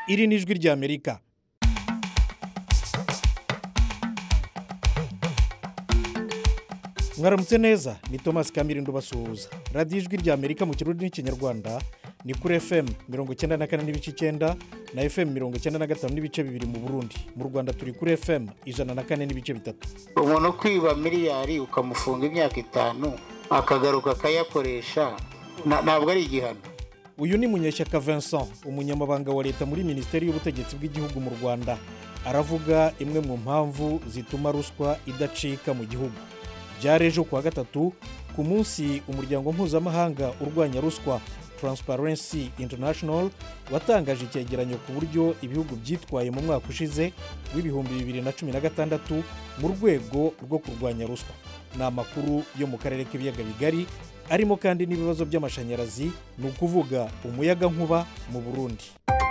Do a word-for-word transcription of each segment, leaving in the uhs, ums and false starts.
iri ni ijwi ry'Amerika. Mwaramutse neza, ni Thomas Kamirindo basuhuza. Radio ijwi ry'Amerika mu kirundi n'ikinyarwanda ni kuri F M mirongo icyenda na kane n'ibice icyenda na F M mirongo icyenda na gatanu n'ibice bibiri mu Burundi. Mu Rwanda turi kuri F M ijana na kane n'ibice bitatu. Umuntu kwiba miliyari ukamufunga imyaka itanu akagaruka akayakoresha ntabwo ari igihano. Uyu ni Munyeshyaka Vincent, umunyamabanga wa leta muri Minisiteri y'Ubutegetsi bw'Igihugu mu Rwanda. Aravuga imwe mu mpamvu zituma ruswa idacika mu gihugu. Byarejo kuwa gatatu ku munsi umuryango mpuzamahanga urwanya ruswa Transparency International watangaje icyegeranyo ku buryo ibihugu byitwaye mu mwaka ushize w'ibihumbi bibiri na cumi na gatandatu mu rwego rwo kurwanya ruswa. Ni amakuru yo mu karere k'ibiyaga bigari arimo kandi n'ibibazo by'amashanyarazi, ni ukuvuga umuyaga nkuba mu Burundi.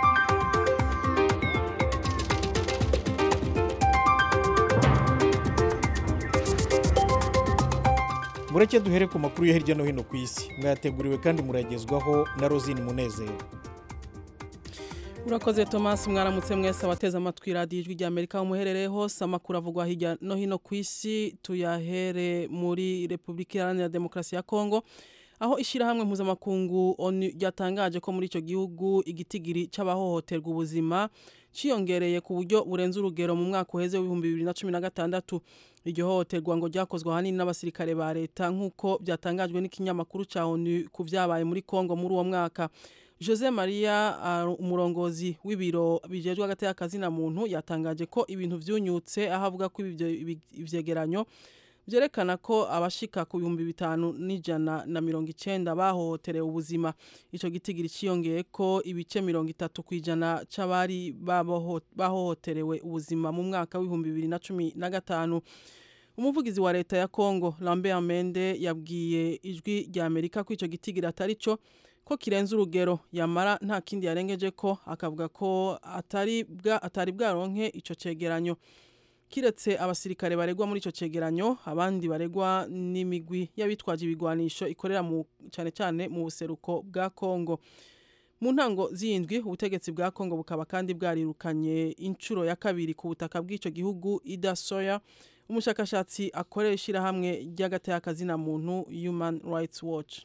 Mureke duhere ku makuru yo hirya no hino ku isi. Mwateguriwe kandi muragezwaho na Rosine Munezero. Urakoze Thomas, mwaramutse mwese abateze amatwi radio ijwi ry'Amerika umuherereye hose. Amakuru avugwa hirya no hino ku isi tuyahere muri Republika Iharanira Demokarasi ya Kongo, aho ishirahamwe mpuzamakungu ONU ryatangaje ko muri ico gihugu igitigiri c'abahohoterwa ubuzima ciyongereye ku buryo burenze urugero mu mwaka uheze w'ibihumbi bibiri na cumi na gatandatu. Iryo hohoterwa ngo ryakozwe hanini n'abasirikare ba leta nk'uko byatangajwe n'ikinyamakuru ca ONU ku vyabaye muri Kongo muri uwo mwaka. Jose Maria umurongozi w'ibiro bijejwe hagati y'akazi na muntu yatangaje ko ibintu vyunyutse, aho avuga ko ibyo ivyegeranyo byerekana ko abashika ku bihumbi bitanu n'ijana na mirongo icenda bahohoterewe ubuzima. Ico gitigiri ciyongeye ko ibice mirongo itatu kwijana c'abari bahohoterewe ubuzima mu mwaka w'ibihumbi bibiri na cumi na gatanu. Umuvugizi wa leta ya Kongo Lambert Mende yabwiye ijwi ry'Amerika ko ico gitigiri atari cyo, ko kirenze urugero, yamara nta kindi yarengeje ko akavuga ko atari bwa atari bwaronke ico cegeranyo. Kiretse abasirikare baregwa muri ico cegeranyo, abandi baregwa n'imigwi y'abitwaje ibigwanisho ikorera mu cyane cyane mu buseruko bwa Kongo. Mu ntango z'indwi ubutegetsi bwa Kongo bukaba kandi bwarirukanye incuro ya kabiri ku butaka bw'ico gihugu Ida Soya, umushakashatsi akorera ishirahamwe ry'agati y'akazi na muntu Human Rights Watch.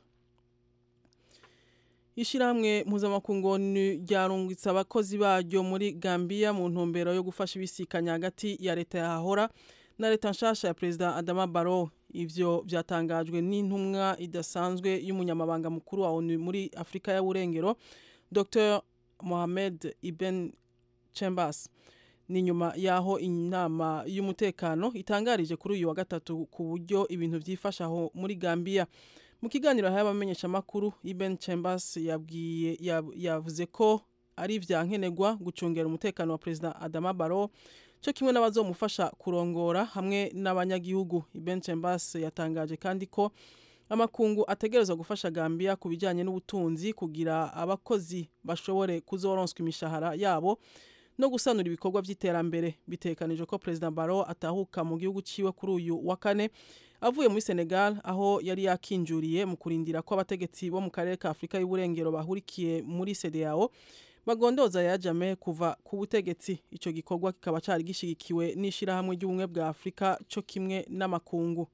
Ishirahamwe mpuzamakungu ryarungitse abakozi baryo muri Gambia mu ntumbero yo gufasha ibisikanya hagati ya leta yahahora na leta nshasha ya President Adama Barrow. Ivyo byatangajwe n'intumwa idasanzwe y'umunyamabanga mukuru wa ONU muri Afrika ya Burengero, Doctor Mohamed Ibn Chambers. Ni nyuma yaho inama y'umutekano itangarije kuri uyu wa gatatu ku buryo ibintu vyifashaho muri Gambia. Mu kiganiro y'abamenyesha makuru, Ibn Chambers yabwiye yavuze ko ari vyankenegwa gucungera umutekano wa President Adama Barrow cyo kimwe n'abazomufasha kurongora hamwe n'abanyagihugu. Ibn Chambers yatangaje kandi ko amakungu ategerezwa gufasha Gambia kubijanye n'ubutunzi kugira abakozi bashobore kuzoronswa imishahara yabo no gusanura ibikorwa vy'iterambere. Bitekanije ko President Barrow atahuka mu gihugu ciwe kuri uyu wa kane avuye muri Senegal, aho yari yakinjuriye mu kurindira ko abategetsi bo mu karere ka Afrika y'Uburengero bahurikiye muri C D A O bagondoza yajame kuva ku butegetsi. Ico gikorwa kikaba cari gishigikiwe n'ishirahamwe ry'ubumwe bwa Afrika cyo kimwe n'amakungu.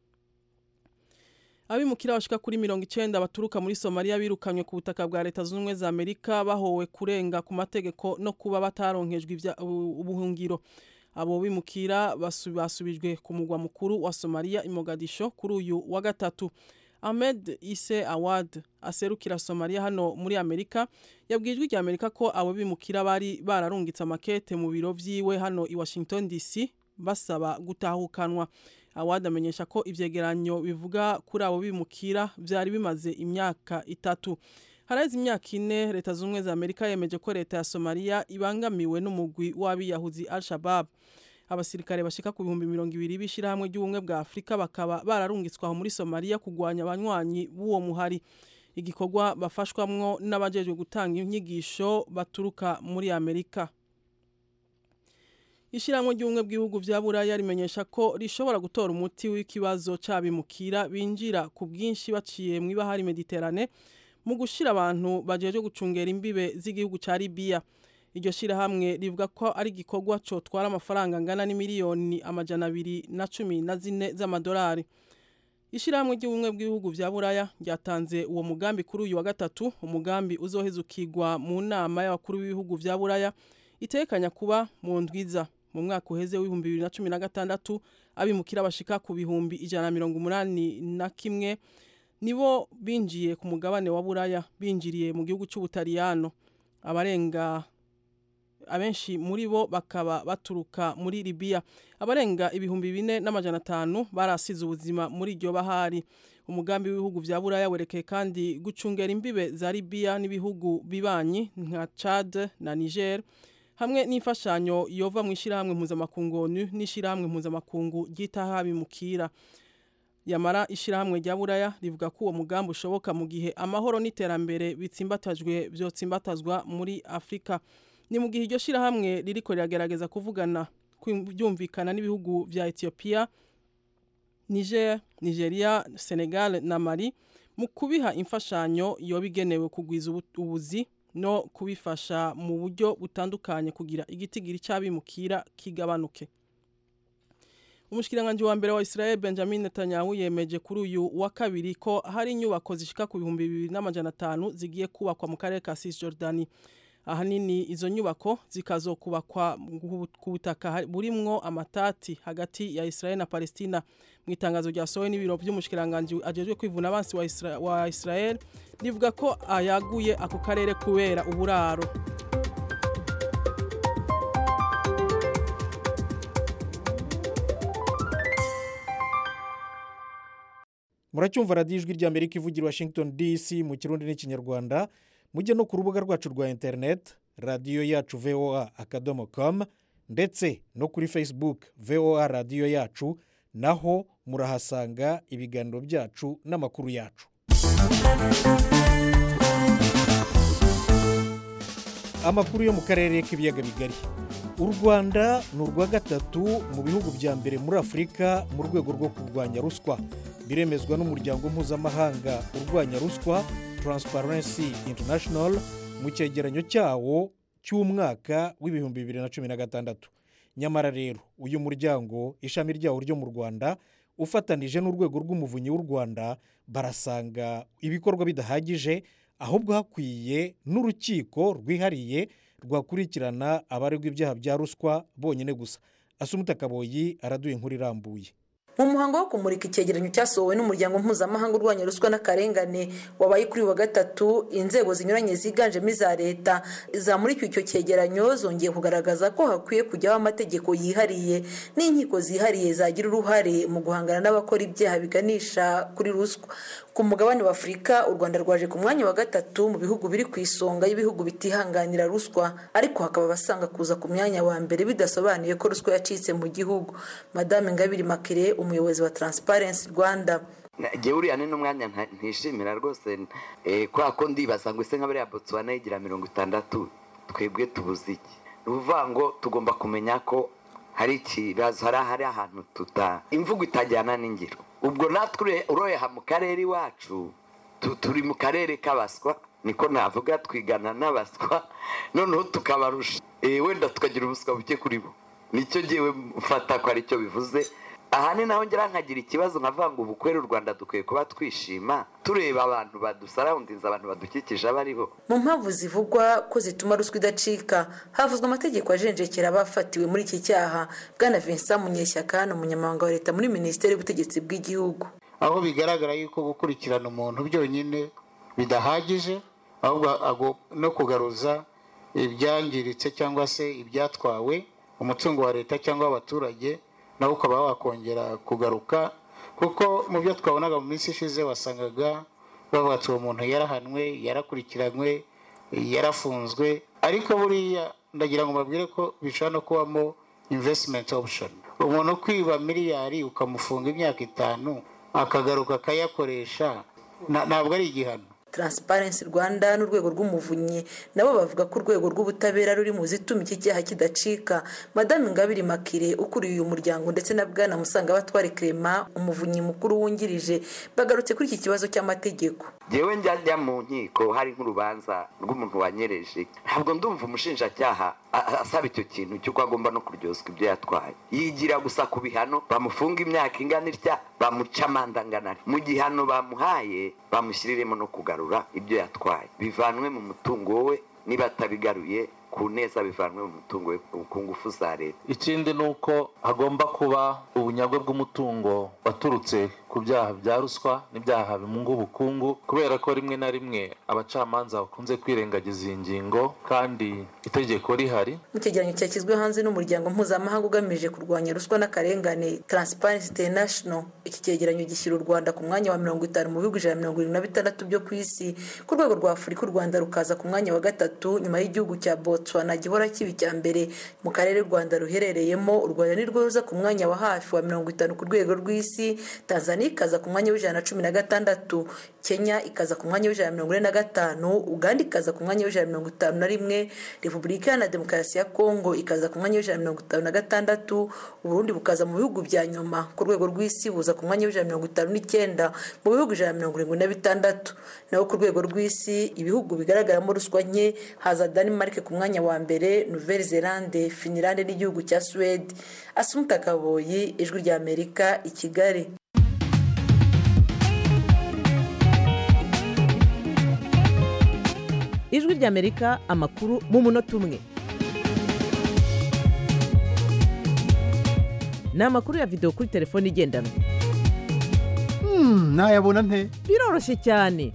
Abimukira bashika kuri mirongo icenda baturuka muri Somalia birukanywe ku butaka bwa leta z'ubumwe za Amerika bahowe kurenga ku mategeko no kuba bataronkejwe ubuhungiro. Abo bimukira basubijwe ku mugwa mukuru wa Somalia i Mogadisho kuri uyu wa gatatu. Ahmed Isse Awad aserukira Somalia hano muri Amerika yabwijwe ijwi Amerika ko abo bimukira bari bararungitse amakete mu biro vyiwe hano i Washington D C basaba gutahukanwa. Awad amenyesha ko ivyegeranyo bivuga kuri abo bimukira vyari bimaze imyaka itatu. Harazi imyaka ine leta z'ubumwe za Amerika yemeje ko leta ya Somalia ibangamiwe n'umugwi w'abiyahuzi Al-Shabaab. Abasirikare bashika ku bihumbi mirongo ibiri bishirahamwe ry'ubumwe bwa Afrika bakaba bararungitswe muri Somalia kugwanya abanywanyi b'uwo muhari. Igikorwa bafashwamwo n'abajejwe gutanga inyigisho baturuka muri Amerika. Ishirahamwe ry'ubumwe bw'ibihugu vya Buraya rimenyesha ko rishobora gutora umuti w'ikibazo c'abimukira binjira ku bwinshi baciye mu ibahari Mediterane mu gushira abantu bajeje gucungera imbibe z'igihugu ca Libya. iryo shirahamwe rivuga ko ari igikorwa cyo twara amafaranga angana n'imiliyoni amajana abiri na cumi na zine z'amadolari. Ishirahamwe ry'ubumwe bw'ibihugu vya Buraya ryatanze uwo mugambi kuri uyu wa gatatu, umugambi uzohezukirwa mu nama y'abakuru b'ibihugu vya Buraya itekanya kuba mu ndwiza mu mwaka uheze w'ibihumbi bibiri na cumi na gatandatu. Abimukira bashika ku bihumbi ijana na mirongo umunani na kimwe nibo binjiye ku mugabane wa Buraya binjiriye mu gihugu cy'Ubutaliyano. Abarenga abenshi muri bo bakaba baturuka muri Libya. Abarenga ibihumbi bine n'amajana atanu barasize ubuzima muri iryo bahari. Umugambi w'ibihugu vya Buraya werekeye kandi gucungera imbibe za Libya n'ibihugu bibanyi nka Chad na Niger, hamwe n'imfashanyo yova mu ishirahamwe mpuzamakungu O N U n'ishirahamwe mpuzamakungu ryitaho abimukira. Yamara ishirahamwe rya Buraya rivuga ko uwo mugambi ushoboka mu gihe amahoro n'iterambere bitsimbatajwe vyotsimbatazwa muri Afrika. Ni mu gihe iryo shirahamwe ririko riragerageza kuvugana byumvikana n'ibihugu vya Ethiopia, Niger, Nigeria, Senegal na Mali mu kubiha imfashanyo yobigenewe kugwiza ubuzi no kubifasha mu buryo butandukanye kugira igitigiri cy'abimukira kigabanuke. Umushikiranganje wa mbere wa Israel Benjamin Netanyahu yemeje kuri uyu wa kabiri ko hari inyubako zishika ku bihumbi bibiri n'amajana atanu zigiye kubakwa mu karere ka Cisjordani. Ahanini izo nyubako zikazokubakwa ku butaka burimwo amatati hagati ya Israel na Palestina. Mu itangazo ryasohowe n'ibiro by'umushikiranganje ajejwe kwivuna abansi wa Israel, wa Israel rivuga ko ayaguye ako karere kubera uburaro. Muracyumva radiyo ijwi ry'Amerika ivugira Washington D C mu Kirundi n'Ikinyarwanda. Mujye no ku rubuga rwacu rwa internet radiyo yacu voa akadomo com ndetse no kuri Facebook voa radiyo yacu, naho murahasanga ibiganiro byacu n'amakuru yacu. Amakuru yo mu karere k'ibiyaga bigari. U Rwanda ni urwa gatatu mu bihugu bya mbere muri Afurika mu rwego rwo kurwanya ruswa. Biremezwa n'umuryango mpuzamahanga urwanya ruswa Transparency International mu cyegeranyo cyawo cy'umwaka w'ibihumbi bibiri na cumi na gatandatu. Nyamara rero uyu muryango ishami ryawo ryo mu Rwanda ufatanije n'urwego rw'umuvunyi w'u Rwanda barasanga ibikorwa bidahagije, ahubwo hakwiye n'urukiko rwihariye rwakurikirana abaregwa ibyaha bya ruswa bonyine gusa. Asumuta Kaboyi araduye inkuru irambuye. Mu muhango wo kumurika icyegeranyo cyasohowe n'umuryango mpuzamahanga urwanya ruswa n'akarengane wabaye kuri wa gatatu, inzego zinyuranye ziganjemo iza leta zamurika icyo cyegeranyo zongeye kugaragaza ko hakwiye kujyaho amategeko yihariye n'inkiko zihariye zagira uruhare mu guhangana n'abakora ibyaha biganisha kuri ruswa. Ku mugabane wa Afurika, u Rwanda rwaje ku mwanya wa gatatu mu bihugu biri ku isonga y'ibihugu bitihanganira ruswa, ariko hakaba abasanga kuza ku mwanya wa mbere bidasobanuye ko ruswa yacitse mu gihugu. Madame Ingabire Makire, umuyobozi wa Transparency Rwanda: Geuri ane n'umwanya ntishimira rwose eh kwa ko ndibaza ngo ise nk'abari ya Botswana igira mirongo itandatu twebwe tubuze iki. Uvuga ngo tugomba kumenya ko hari ikibazo, hari hari ahantu tuta imvugo itajyana n'ingiro. Ubwo natwe uroye ha mu karere iwacu turi mu karere k'abaswa, niko navuga, twigana n'abaswa noneho tukabarusha eh wenda tukagira ubuswa buke kuri bo. Nicyo giwe mfata ko ari cyo bivuze. Aha ni naho ngira nkagira ikibazo nkavuga ngo ubukwere u Rwanda dukwiye kuba twishima tureba abantu badusarawundinza, abantu badukikije abariho. Mu mpamvu zivugwa ko zituma ruswa idacika, havuzwe amategeko ajenjekera abafatiwe muri iki cyaha. Bwana Vincent Munyeshyaka n'umunyamabanga wa leta muri Minisiteri y'Ubutegetsi bw'Igihugu: aho bigaragara yuko gukurikirana umuntu byonyine bidahagije, ahubwo no kugaruza ibyangiritse cyangwa se ibyatwawe umutungo wa leta cyangwa abaturage nawe ukaba wakongera kugaruka, kuko mu byo twabonaga mu minsi ishize wasangaga bavuga ati uwo muntu yarahanwe, yarakurikiranywe, yarafunzwe, ariko buriya ndagira ngo mbabwire ko bishobora no kubamo investment option. Umuntu kwiba miliyari ukamufunga imyaka itanu akagaruka akayakoresha, ntabwo ari igihano. Transparency Rwanda n'urwego rw'umuvunyi nabo bavuga ko urwego rw'ubutabera ruri mu zituma iki cyaha kidacika. Madame Ingabire Makire ukuriye uyu muryango ndetse na Bwana Musangabatware Clement, umuvunyi mukuru wungirije, bagarutse kuri iki kibazo cy'amategeko. jewe njya mu nkiko hari nk'urubanza rw'umuntu wanyereje ntabwo ndumva umushinjacyaha asaba icyo kintu cy'uko agomba no kuryoswa ibyo yatwaye yigira gusa ku bihano bamufunga imyaka ingana itya bamuca amande angana mu gihano bamuhaye bamushyiriremo no kugarura ibyo yatwaye bivanwe mu mutungo we niba atabigaruye ku neza bivanwe mu mutungo we ku ngufu za leta. Ikindi ni uko hagomba kuba ubunyagwe bw'umutungo waturutse ku byaha bya ruswa n'ibyaha bimunga ubukungu, kubera ko rimwe na rimwe abacamanza bakunze kwirengagiza iyi ngingo kandi itegeko rihari. Mu cyegeranyo cyashyizwe hanze n'umuryango mpuzamahanga ugamije kurwanya ruswa n'akarengane Transparency International, iki cyegeranyo gishyira u Rwanda ku mwanya wa mirongo itanu mu bihugu ijana na mirongo irindwi na bitandatu byo ku isi. Ku rwego rwa Afurika u Rwanda rukaza ku mwanya wa gatatu nyuma y'igihugu cya Botswana gihora kibi cya mbere. Mu karere u Rwanda ruherereyemo, u Rwanda nirwo ruza ku mwanya wa hafi wa mirongo itanu ku rwego rw'isi. Tanzania ikaza ku mwanya w'ijana na cumi na gatandatu, Kenya ikaza ku mwanya w'ijana na mirongo ine na gatanu, Uganda ikaza ku mwanya w'ijana na mirongo itanu na rimwe, Repubulika Iharanira Demokarasi ya Kongo ikaza ku mwanya w'ijana na mirongo itanu na gatandatu, Uburundi bukaza mu bihugu bya nyuma. Ku rwego rw'isi buza ku mwanya w'ijana na mirongo itanu n'icyenda mu bihugu ijana na mirongo irindwi na bitandatu. Naho ku rwego rw'isi ibihugu bigaragaramo ruswa nke haza Denmark ku mwanya wa mbere, Nouvelle-Zélande, Finland n'igihugu cya Suède. Asumta Kaboyi, Ijwi rya Amerika, i Kigali. Ijwi rya Amerika, amakuru mu munota umwe. Ni amakuru ya video kuri telefone igendanwa. Hmm, nayabona nte? Biroroshye cyane.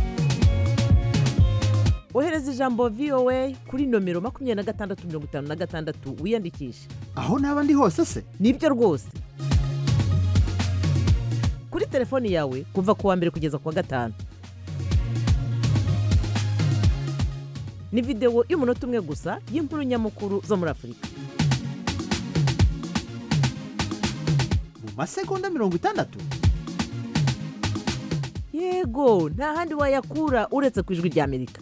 Ohereza ijambo V O A kuri nomero makumyabiri na gatandatu mirongo itanu na gatandatu wiyandikishe. Aho naba ndi hose se? Nibyo rwose. Kuri telefone yawe kuva ku wa mbere kugeza ku wa gatanu. Ni video y'umunota umwe gusa y'inkuru nyamukuru zo muri Afurika. Mu masegonda mirongo itandatu? Yego, nta handi wayakura uretse ku Ijwi rya Amerika.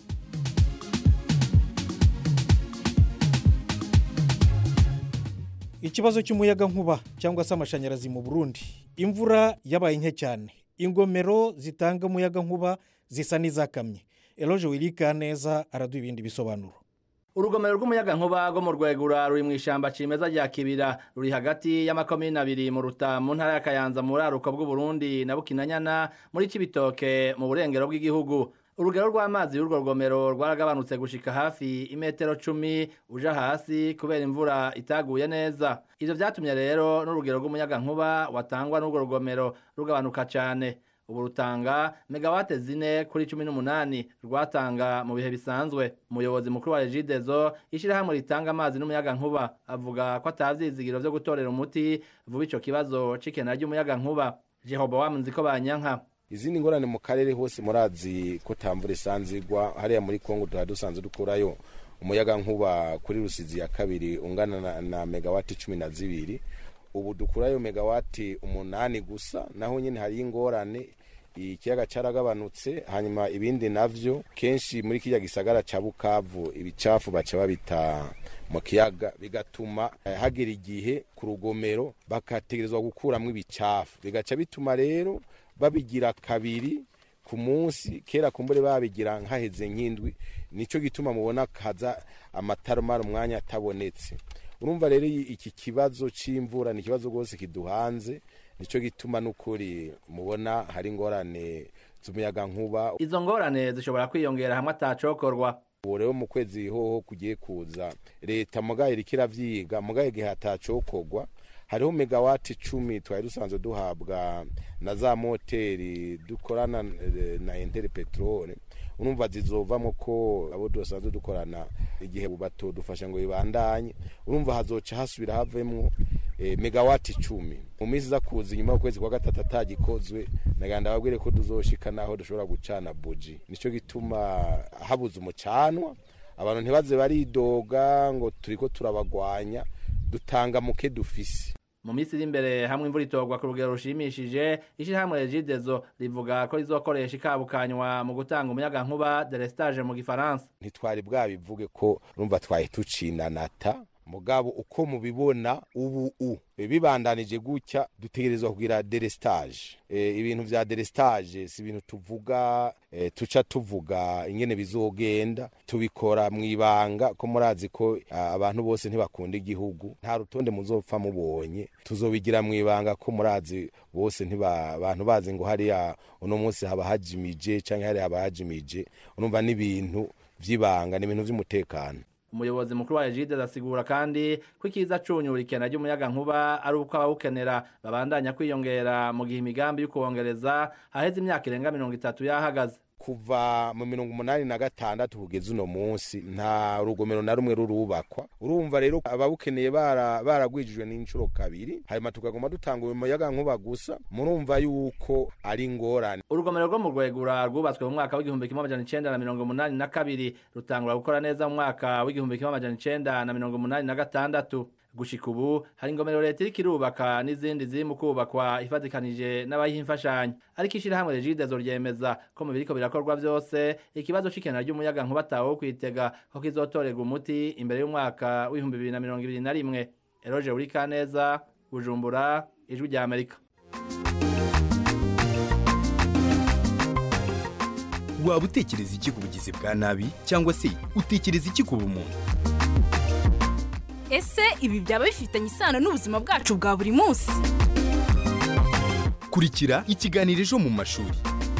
Ikibazo cy'umuyaga nkuba cyangwa se amashanyarazi mu Burundi, imvura yabaye nke cyane, ingomero zitanga umuyaga nkuba zisa n'izakamye. Eloge Wirika neza araduha ibindi bisobanuro. Urugomero rw'umuyaga nkuba rwo mu Rwegura ruri mu ishamba cimeza rya Kibira, ruri hagati y'amakomine abiri mu Ruta mu ntara ya Kayanza mu buraruko bw'u Burundi na Bukinanyana muri Cibitoke mu burengero bw'igihugu. Urugero rw'amazi y'urwo rugomero rwaragabanutse gushika hafi imetero cumi uja hasi kubera imvura itaguye neza. Ivyo vyatumye rero n'urugero rw'umuyaga nkuba watangwa n'urwo rugomero rugabanuka cyane. Ubu rutanga megawate zine kuri cumi n'umunani rwatanga mu bihe bisanzwe. Umuyobozi mukuru wa Regideso ishirahamwe ritanga amazi n'umuyaga nkuba avuga ko atavyizigiro vyo gutorera umuti vuba ico kibazo cikena ry'umuyaga nkuba. Jehoboam Nziko Banyanka: izindi ngorane mu karere hose murazi ko tamvura isanzigwa hariya muri Kongo dusanzwe dukurayo umuyaga nkuba kuri Rusizi ya kabiri ungana na, na megawati cumi na zibiri. Ubu dukurayo megawati umunani gusa, naho nyine hari ingorane ikiyaga caragabanutse. Hanyuma ibindi navyo kenshi muri kijya gisagara ca Bukavu ibicafu baca babita mu kiyaga, bigatuma eh, hagira igihe ku rugomero bakategerezwa gukuramwo ibicafu, bigaca bituma rero babigira kabiri ku munsi. Kera kumbure babigira nkaheze nk'indwi, nico gituma mubona kaza amataro mara umwanya atabonetse. Urumva rero iki kibazo c'imvura ni kibazo gose kiduhanze, nico gituma n'ukuri mubona hari ingorane z'umuyaga nkuba. Izo ngorane zishobora kwiyongera hamwe atacokorwa. Ubu rero mu kwezi hoho kugiye kuza leta mugaye irikira vyiga, mugaye gihe atacokorwa. Hariho megawati cumi twari dusanzwe duhabwa na za moteri dukorana na Inter Petrol. Urumva zizovamo ko abo dusanzwe dukorana igihe bubato dufasha ngo ibandanye. Urumva hazoca hasubira havemwo e, megawati cumi mu minsi za kuza nyuma y'ukwezi kwa gatatu atagikozwe. Naganda babwire ko duzoshika naho dushobora gucana buji. Nico gituma habuze umucanwa, abantu ntibaze baridoga ngo turiko turabagwanya, dutanga muke dufise. Mu minsi iri imbere hamwe imvura itogwa ku rugero rushimishije, ishirahamwe Regideso rivuga ko rizokoresha ikabukanywa mu gutanga umuyaga nkuba delestage mu gifaransa. Ntitwari bwabivuge ko urumva twaye tucinanata mugabo uko mubibona ubu u bibandanije gutya dutegerezwa kugira delestage e, ibintu vya delestage si ibintu tuvuga e, tuca tuvuga ingene bizogenda tubikora mwibanga ko murazi ko abantu bose ntibakunda igihugu nta rutonde muzopfa mubonye tuzobigira mwibanga ko murazi bose ntiba abantu bazi ngo hari ya uno munsi haba hajimije canke hari haba hajimije urumva n'ibintu vyibanga n'ibintu vy'umutekano. Umuyobozi mukuru wa Ejide asigura kandi ko ikiza cunyura ikena ry'umuyaga nkuba ari uko abawukenera babandanya kwiyongera mu gihe imigambi y'ukongereza haheze imyaka irenga mirongo itatu yahagaze. Kuva mu mirongo umunani na gatandatu kugeza uno munsi nta rugomero na rumwe rurubakwa urumva rero ababukeneye bara baragwijijwe n'incuro kabiri hanyuma tukagoma dutanga umuyaga nkuba gusa murumva yuko ari ngorane. Urugomero rwo mu Rwegura rwubatswe mu mwaka w'igihumbi kimwe amajana icenda na mirongo umunani na kabiri rutangura gukora neza mu mwaka w'igihumbi kimwe amajana icenda na mirongo umunani na gatandatu. Gushika ubu hari ingomero leta iriko irubaka n'izindi ziri mu kubakwa ifatikanije n'abayiha imfashanyo ariko ishirahamwe Ejide zoryemeza ko mu biriko birakorwa vyose ikibazo c'ikena ry'umuyaga nkuba atawo kwitega ko kizotorerwa umuti imbere y'umwaka w'ibihumbi bibiri na mirongo ibiri na rimwe. Eroje Urikaneza, Bujumbura, Ijwi rya Amerika. Waba utekereza iki ku bugizi bwa nabi cyangwa se utekereza iki ku bumuntu? Ese ibi byaba bifitanye isano n'ubuzima bwacu bwa buri munsi? Kurikira ikiganiro Ejo mu mashuri.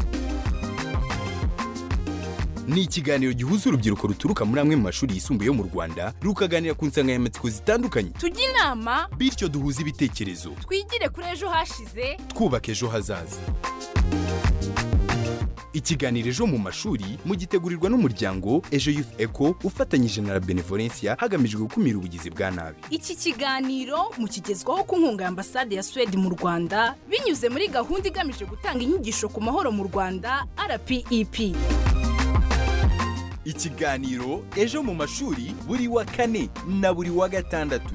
Ni ikiganiro gihuza urubyiruko ruturuka muri amwe mu mashuri yisumbuye yo mu Rwanda rukaganira ku nsanganyamatsiko zitandukanye. Tujye inama bityo duhuze ibitekerezo. Twigire kuri ejo hashize twubaka ejo hazaza. Ikiganiro Ejo mu mashuri mugitegurirwa n'umuryango Ejo Youth Eco ufatanyije na Benevolencia hagamijwe gukumira ubugizi bwa nabi. Iki kiganiro mukigezwaho ku nkunga ya Ambasade ya Sweden mu Rwanda binyuze muri gahunda igamije gutanga inyigisho ku mahoro mu Rwanda R P E P. Ikiganiro Ejo mu mashuri buri wa kane na buri wa gatandatu.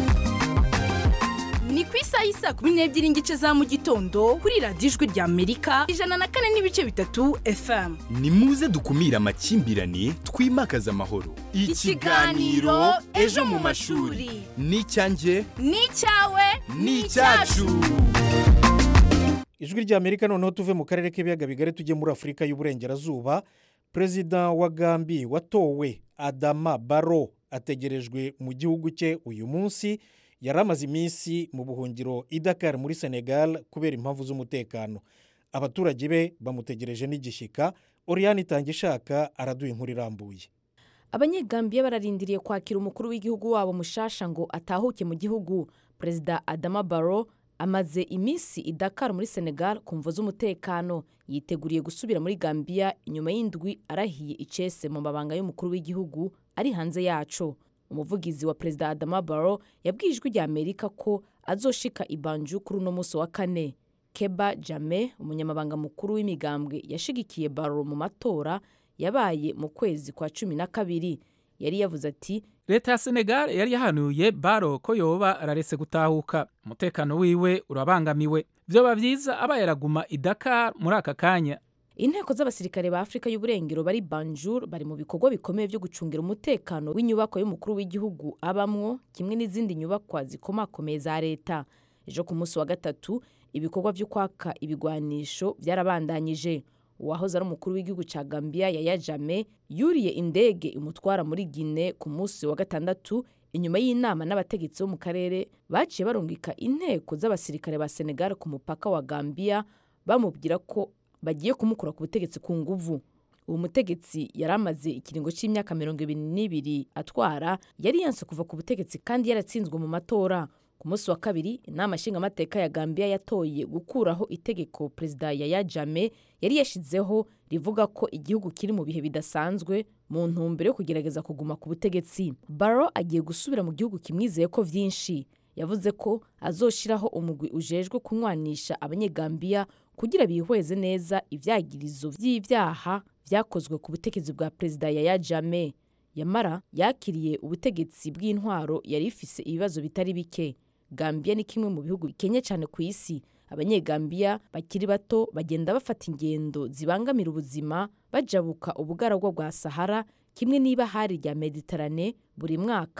Ni ku isaha y'isa kumi n'ebyiri n'igice za mu gitondo kuri radiyo Ijwi rya Amerika ijana na kane n'ibice bitatu F M. Ni muze dukumira amakimbirane twimakaza amahoro. Ikiganiro Ejo mu mashuri ni icyanjye ni icyawe ni icyacu. Ijwi rya Amerika noneho tuve mu karere k'ibiyaga bigari tujye muri Afurika y'Uburengerazuba. Perezida wa Gambia watowe Adama Barrow ategerejwe mu gihugu cye uyu munsi. Yari amaze iminsi mu buhungiro i Dakar muri Senegal kubera impamvu z'umutekano. Abaturage be bamutegereje n'igishyika. Oriane Itangishaka araduha inkuru irambuye. Abanyegambiya bararindiriye kwakira umukuru w'igihugu wabo mushasha ngo atahuke mu gihugu. Perezida Adama Barrow amaze iminsi i Dakar muri Senegal kumva z'umutekano. Yiteguriye gusubira muri Gambia inyuma y'indwi arahiye icese mu mabanga y'umukuru w'igihugu ari hanze yaco. Umuvugizi wa Perezida Adama Barrow yabwiye Ijwi rya Amerika ko azoshika i Banjul kuri uno munsi wa kane. Keba Jame, umunyamabanga mukuru w'imigambwe yashigikiye Barrow mu matora yabaye mu kwezi kwa cumi na kabiri, yari yavuze ati leta ya Senegal yari yahanuye Barrow ko yoba araretse gutahuka, umutekano wiwe urabangamiwe, vyoba vyiza abaye araguma i Dakar muri aka kanya. Inteko z'abasirikare ba Afrika y'Uburengero bari Banjul bari mu bikorwa bikomeye byo gucungira umutekano w'inyubako y'umukuru w'igihugu abamwo kimwe n'izindi nyubakwa zikomakomeye za leta. Ejo ku munsi wa gatatu ibikorwa byo kwaka ibigwanisho byarabandanyije. Uwahoze ari umukuru w'igihugu ca Gambia Yaya Jammeh yuriye indege imutwara muri Guinea ku munsi wa gatandatu inyuma y'inama n'abategetsi bo mu karere baciye barungika inteko z'abasirikare ba Senegal ku mupaka wa Gambia bamubwira ko bagiye kumukura ku butegetsi ku nguvu. Uwo mutegetsi yaramaze ikiringo c'imyaka mirongo ibiri n'ibiri atwara, yari yanse kuva ku butegetsi kandi yaratsinzwe mu matora. Ku munsi wa kabiri inama nshingamateka ya Gambia yatoye gukuraho itegeko Perezida Yaya Jammeh yari yashizeho rivuga ko igihugu kiri mu bihe bidasanzwe mu ntumbero yo kugerageza kuguma ku butegetsi. Barrow agiye gusubira mu gihugu kimwizeye ko vyinshi. Yavuze ko azoshiraho umugwi ujejwe kunywanisha abanyegambia kugira bihweze neza ivyagirizo vy'ivyaha vyakozwe ku butegetsi bwa Perezida Yaya Jammeh. Yamara yakiriye ubutegetsi bw'intwaro yari ifise ibibazo bitari bike. Gambia ni kimwe mu bihugu bikenye cyane ku isi. Abanyegambia bakiri bato bagenda bafata ingendo zibangamira ubuzima bajabuka ubugaragwa bwa Sahara kimwe niba hari rya Mediterane buri mwaka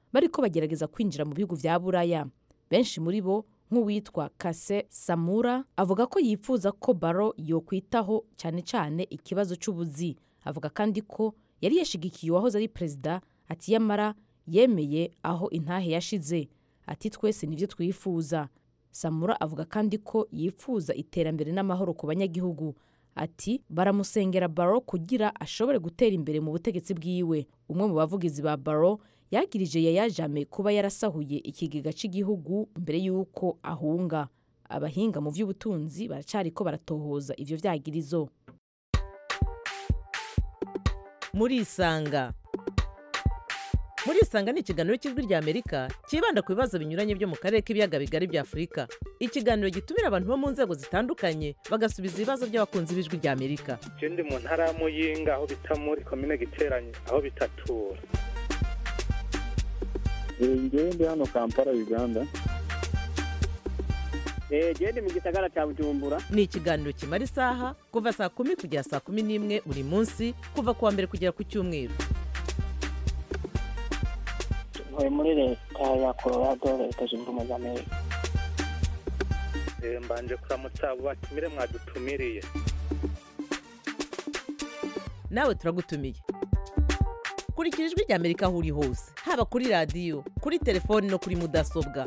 bariko bagerageza kwinjira mu bihugu vya buraya. Benshi muri bo nk'uwitwa Kase Samura avuga ko yifuza ko Barrow yokwitaho cyane cyane ikibazo c'ubuzi. Avuga kandi ko yari yashigikiye uwahoze ari perezida, ati yamara yemeye aho intahe yashize, ati twese nivyo twifuza. Samura avuga kandi ko yifuza iterambere n'amahoro ku banyagihugu, ati baramusengera Barrow kugira ashobore gutera imbere mu butegetsi bwiwe. Umwe mu bavugizi ba Barrow yagirije Yaya Jammeh kuba yarasahuye ikigega cy'igihugu mbere y'uko ahunga. Abahinga mu vy'ubutunzi baracariko baratohoza ivyo vyagirizo. Muri isanga muri isanga ni ikiganiro cy'ijwi rya Amerika kibanda ku bibazo binyuranye byo mu karere k'ibiyaga bigari bya Afurika. Ikiganiro gitumira abantu bo mu nzego zitandukanye bagasubiza ibibazo by'abakunzi b'ijwi rya Amerika. Je ndi mu ntara ya Muyinga aho bita muri commune Giteranye aho bitatura. Ngewe ndi hano Kampala Uganda. Eh je ndi mu gisagara cya Bujumbura. Ni ikiganiro kimara isaha kuva saa kumi kugera saa kumi n'imwe buri munsi kuva kuwa mbere kugera ku cyumweru. Muri leta ya Colorado leta zunze ubumwe za Amerika. Eh mbanje kuramutsa abo batumire mwadutumiriye. Nawe turagutumiye. Kurikira ijwi rya Amerika aho uri hose, haba kuri radio, kuri telefoni no kuri mudasobwa.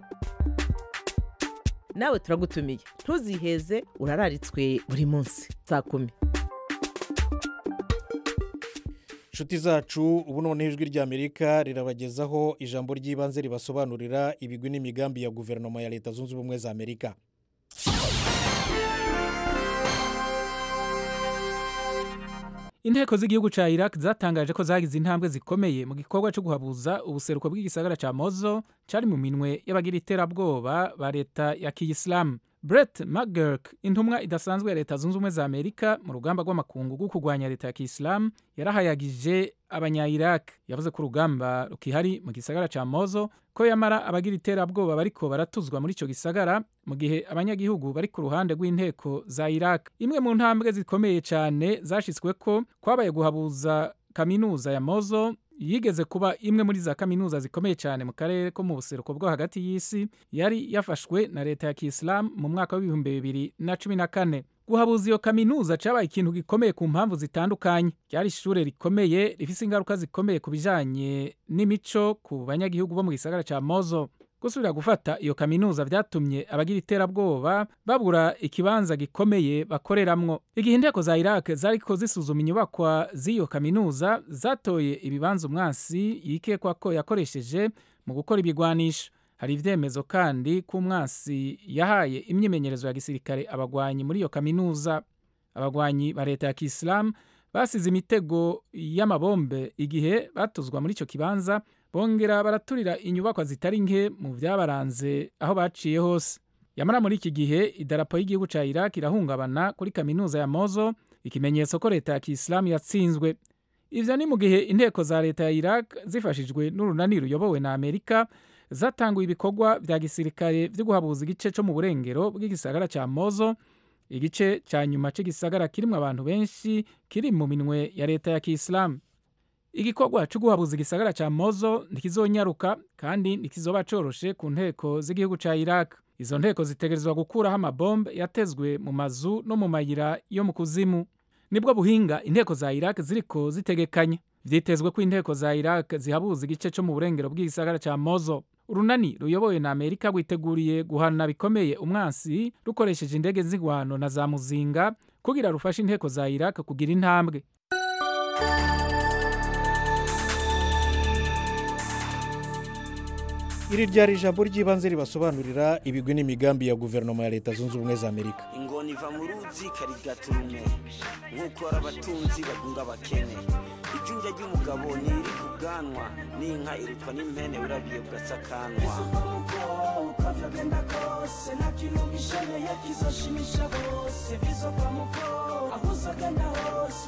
Nawe turagutumiye. Ntuziheze, urararitswe buri munsi saa kumi. Nshuti zacu, ubu noneho ijwi rya Amerika rirabagezaho ijambo ry'ibanze ribasobanurira ibigwi n'imigambi ya guverinoma ya Leta Zunze Ubumwe za Amerika. Inteko z'igihugu ca Iraq zatangaje ko zagize intambwe zikomeye mu gikorwa cyo guhabuza ubuseruko bw'igisagara ca Mosul cari mu minwe y'abagira iterabwoba ba leta ya Kiyisilamu. Brett McGurk, intumwa idasanzwe ya Leta Zunze Ubumwe za Amerika mu rugamba rw'amakungu rwo kurwanya leta ya Kiyisilamu, yarahayagije abanya-Iraq. Yavuze ko urugamba rukihari mu gisagara ca Mosul, ko yamara abagira iterabwoba bariko baratuzwa muri ico gisagara mu gihe abanyagihugu bari ku ruhande rw'inteko za Iraq. Imwe mu ntambwe zikomeye cyane zashitsweko kwabaye guhabuza kaminuza ya Mosul, yigeze kuba imwe muri za kaminuza zikomeye cyane mu karere ko mu buseruko bwo hagati y'isi, yari yafashwe na leta ya Kiyisilamu mu mwaka w'ibihumbi bibiri na cumi na kane. Guhabuza iyo kaminuza cabaye ikintu gikomeye ku mpamvu zitandukanye. Ryari ishure rikomeye rifise ingaruka zikomeye ku bijanye n'imico ku banyagihugu bo mu gisagara ca Mosul. Gusubira gufata iyo kaminuza vyatumye abagira iterabwoba babura ikibanza gikomeye bakoreramwo. Igihe inteko za Iraq zariko zisuzuma inyubakwa z'iyo kaminuza, zatoye ibibanza umwansi yikekwa ko yakoresheje mu gukora ibigwanisho. Hari ivyemezo kandi ko umwansi yahaye imyimenyerezo ya gisirikare abagwanyi muri iyo kaminuza. Abagwanyi ba leta ya Kiyisilamu basize imitego y'amabombe igihe batuzwa muri ico kibanza, bongera baraturira inyubakwa zitari nke mu vyabaranze aho baciye hose. Yamara muri iki gihe idarapo y'igihugu ca Iraq irahungabana kuri kaminuza ya Mosul, ikimenyetso ko leta ya Kiyisilamu yatsinzwe. Ivyo ni mu gihe inteko za leta ya Iraq zifashijwe n'urunani ruyobowe na Amerika zatanguye ibikorwa vya gisirikare vyo guhabuza igice co mu burengero bw'igisagara ca Mosul, igice ca nyuma c'igisagara kirimwo abantu benshi kiri mu minwe ya leta ya Kiyisilamu. Igikorwa cyo guhabuza igisagara ca Mosul ntikizonyaruka kandi ntikizoba coroshe ku nteko z'igihugu ca Iraq. Izo nteko zitegerezwa gukuraho amabombe yatezwe mu mazu no mu mayira yo mu kuzimu. Nibwo buhinga inteko za Iraq ziriko zitegekanya. Vyitezwe ko inteko za Iraq zihabuza igice co mu burengero bw'igisagara ca Mosul. Urunani ruyobowe na Amerika rwiteguriye guhana bikomeye umwansi rukoresheje indege z'ingwano na za muzinga kugira rufashe inteko za Iraq kugira intambwe. Iri ryari ijambo ry'ibanze ribasobanurira ibigwi n'imigambi ya guverinoma ya Leta Zunze Ubumwe za Amerika. Ingoni iva mu ruzi karigaturume nk'uko abatunzi bagunga abakene. Ijunja ry'umugabo niri kuganwa n'inka irutwa n'impene urabiye ugasakanwa. Ukavugenda kose nakirumishene yakizoshimisha bose bizova muko ahusagenda hose ukene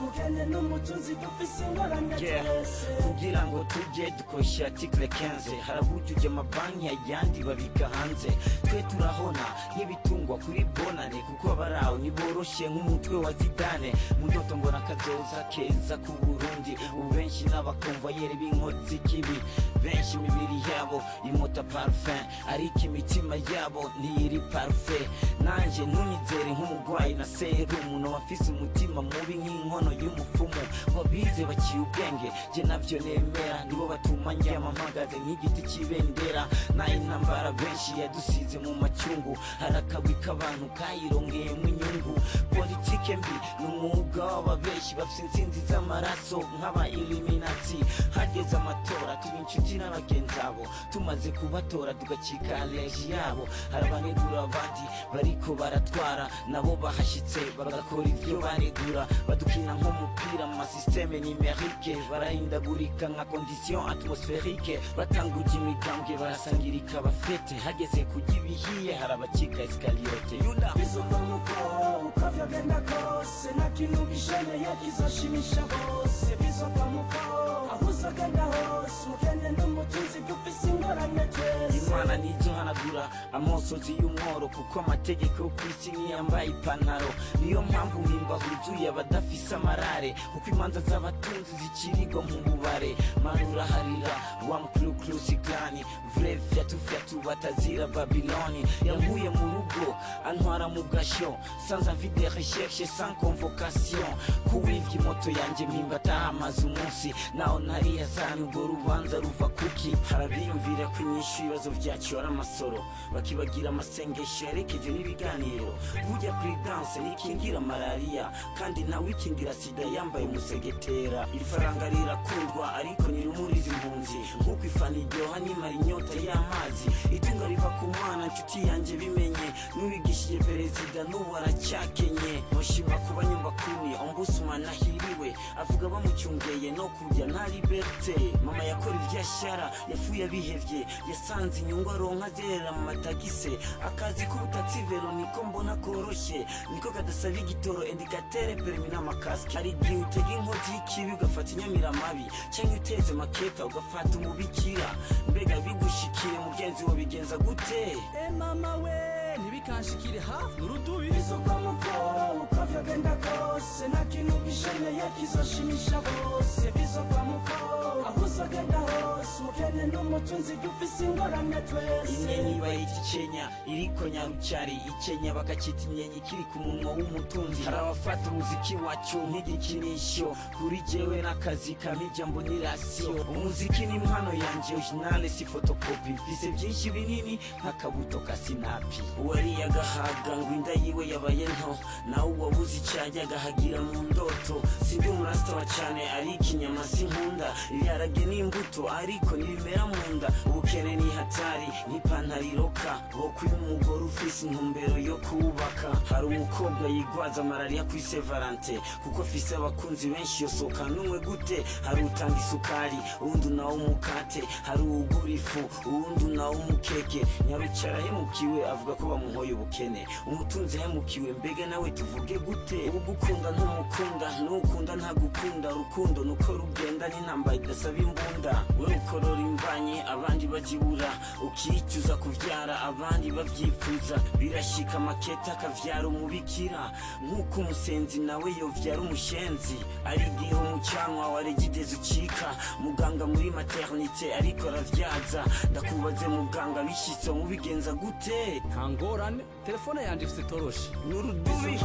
Yeah, kugira ngo tujye dukoresha article quinze harabujuje amabanki ayandi babika hanze twe turahona nk'ibitungwa kuri bonane kuko abaraho niboroshe nk'umutwe wa Zidane mu ndoto mbona kazoza keza ku Burundi ubu benshi n'abakonvoyeri b'inkozi kibi benshi imibiri yabo imota parfum ariko imitima yabo ntiri parfait nanje ntunyizere nk'umugwayi na serumu no wafise umutima mubi nk'inkono y'umufumu wabize baciye ubwenge je navyo nemera nibo batuma njyama mpagaze nk'igiti c'ibendera na intambara benshi yadusize mu macyungu harakabwi k'abantu kayirongeyemo inyungu politike mbi n'umwuga w'ababeshi bafise insinzi z'amaraso nk'aba Illuminati hageze amatora tuba inshuti n'abagenzi abo tumaze kubatora tugacika aleji yabo harabanegura abandi bariko baratwara nabo bahashitse bagakora ivyo baregura badukina nk'umupira mu masysteme numerique barahindagurika nka condition atmosphérique batanguje imigambwe barasangirika bafete hageze kujya ibihiye harabacika escaliote yuna bizoka muko ukavyagenda kose na kintu gisheneye kizoshimisha bose bizoka muko ahuzagenda hose mukene n'umutunzi dufise ingorane twese imana nizo hanagura amosozi y'umworo kuko amategeko yo kwisi niyambaye ipantaro niyo mpamvu mpimba huzuye abadafise amarare kuko imanza z'abatunzi zikirigwa mu bubare marura harira wa mkrukrusi klani vrai fyatu fyatu batazira Babiloni yankuye mu rugo antwara mu gasho sans envie de recherche sans convocation kuwivye moto yanje mpimba tahamaze umunsi naho ntari yazanye ubwo rubanza ruva kuki harabiyumvira ko inyishu ibibazo vyacu ari amasoro bakibagira amasengesho yerekeje n'ibiganiro burya kuri danse nikingira malaria kandi nawe ikingira sida yambaye umusegetera ifaranga rirakundwa ariko nirumuriza impunzi nkuko ifana iryoha nimara inyota y'amazi itunga riva ku mwana nshuti yanje bimenye n'uwigishije perezida n'ubu aracyakenye mushima kuba nyumba kumi ombudsman ahiriwe avuga bamucyungeye no kujya nta liberté mama yakora ivyashara yafuye abihevye yasanze inyungu aronka zerera mu matagise akazi k'ubutatsi vero niko mbona koroshe niko kadasaba igitoro indicateur permis n'amakaske ari gihe utega inkozi y'ikibi ugafata inyamiramabi cyangwa uteze maketa ugafata umubikira mbega bigushikiye mugenzi wa bigenza gute e mama we ntibikanshikire hafi n'urudubi bizoka muko ukavyagenda kose na kintu gisheneye kizoshimisha bose bizoka muko ahuzagenda hose mukene n'umutunzi dufise ingorane twese inyenyi bayita Kenya iriko nyarucari ikenya bakacita inyenyi kiri ku munwa w'umutunzi hari abafata umuziki wacu nk'igikinisho kuri jewe n'akazi kamijambo ni ratio umuziki ni impano yanje originale si photocopy mfise byinshi binini nk'akabuto ka sinapi uwari yagahaga ngo inda yiwe yabaye nto nawe uwabuze icyaje agahagira mu ndoto sindi umurasta cyane ariko inyama sinkunda ibiharage n'imbuto ariko nibimera mu nda ubukene ni hatari n'ipantaro iroka bo kuri umugore ufise intumbero yo kubaka hari umukobwa yigwaza malaria kuri Saint Valentin kuko afise abakunzi benshi yosoka numwe gute hari utanga isukari undi nawo umukate hari ugura ifu undi nawo umukeke nyarucara hemukiwe avuga ko bamuhoye ubukene umutunzi hemukiwe mbega nawe tuvuge gute ubugukunda ntumukunda n'ukunda ntagukunda urukundo nuko rugenda n'intambara idasaba imbunda we ukorora imbanye abandi bazibura ukicuza kuvyara abandi bavyifuza birashika maketa akavyara umubikira nk'uko umusenzi nawe yovyara umushenzi ari gihe umucanwa wa regidezi ucika muganga muri maternité ariko aravyaza ndakubaze muganga bishitse mubigenza gute ntangorane telefone yanje ifite toroshi n'urudubi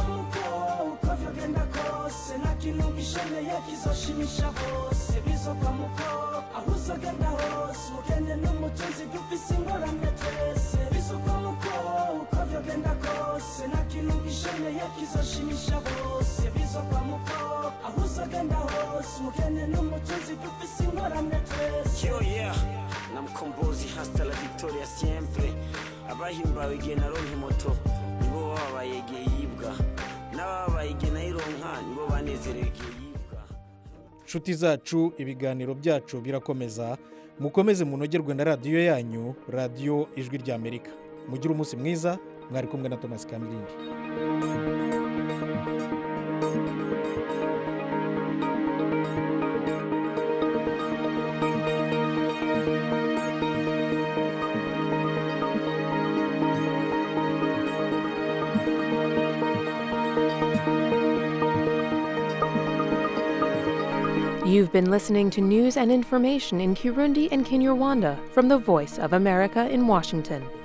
ukavyagenda kose na kintu gisheneye kizoshimisha bose bizoka muko ahuzagenda hose mukene n'umutunzi dufise ingorane twese bizoka muko ukavyagenda kose na kintu gisheneye kizoshimisha bose bizoka muko ahuzagenda hose mukene n'umutunzi dufise ingorane twese yo yeah na mkombozi hasta la victoria siempre abahimbawe igihe naronka moto nibo babaye igihe yibwa n'ababaye igihe nayironka nibo banezerewe igihe yibwa nshuti zacu ibiganiro byacu birakomeza mukomeze munogerwe na radiyo yanyu radiyo ijwi ry'amerika mugire umunsi mwiza mwari kumwe na Thomas Kamilindi. You've been listening to news and information in Kirundi and Kinyarwanda from the Voice of America in Washington.